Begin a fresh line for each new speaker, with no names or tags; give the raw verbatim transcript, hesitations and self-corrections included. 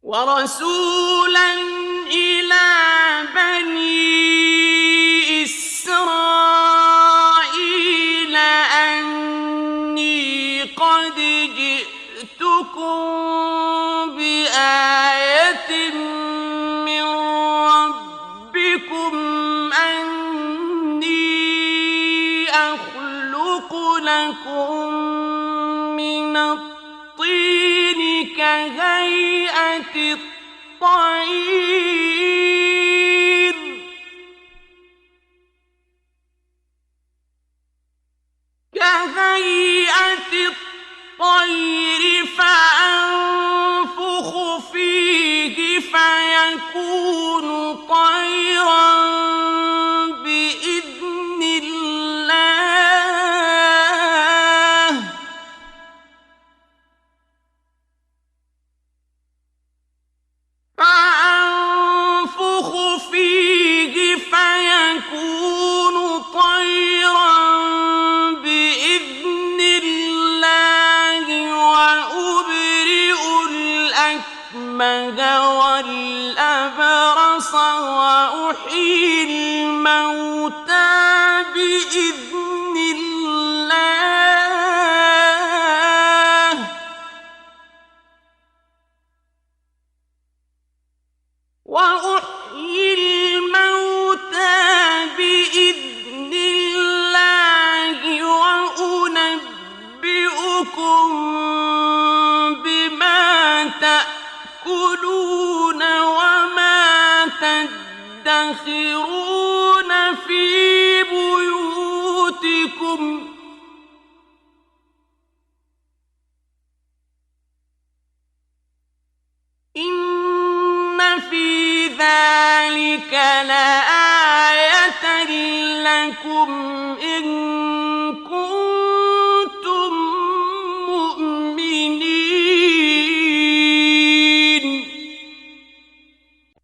وَرَسُولًا إِلَىٰ بَنِي إِسْرَائِيلَ أَنِّي قَدْ جِئْتُكُم بِآيَةٍ مِّن رَّبِّكُمْ أَنِّي أَخْلُقُ لَكُم مِّنَ الطِّينِ كَهَيْئَةِ الطَّيْرِ كَهَيْئَةِ الطَّيْرِ فَأَنفُخُ فِيهِ فَيَكُونُ طَيْرًا بِإِذْنِ اللَّهِ ۖ فَأَنفُخُ فِيهِ فَيَكُونُ طَيْرًا بِإِذْنِ اللَّهِ وَأُبْرِئُ الْأَكْمَهَ وَالْأَبْرَصَ وَأُحْيِي الْمَوْتَىٰ بِإِذْنِ اللَّهِ وَأُحْيِي الْمَوْتَىٰ بِإِذْنِ اللَّهِ وَأُنَبِّئُكُم بِمَا تَأْكُلُونَ وَمَا تَدَّخِرُونَ فِي بُيُوتِكُمْ ۚ إِنَّ فِي ذَٰلِكَ لَآيَةً لَّكُمْ إِن كُنتُم